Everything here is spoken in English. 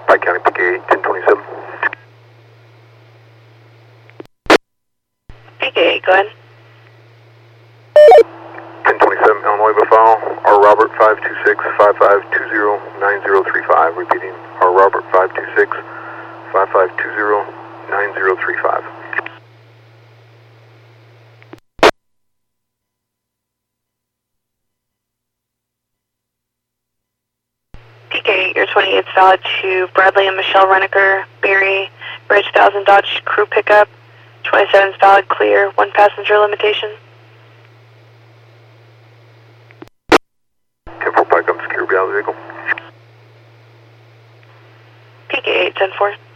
Pike County, PK 1027. PK, go ahead. 1027, Illinois Bafal, R. Robert 526-5520-9035. Repeating, R. Robert 526-5520-9035. PK, your 28th valid to Bradley and Michelle Reneker, Berry, Bridge 1000 Dodge crew pickup. 27's valid, clear, 1 passenger limitation. 10-4 Pike, I'm secure, be out of the vehicle. PK 810-4.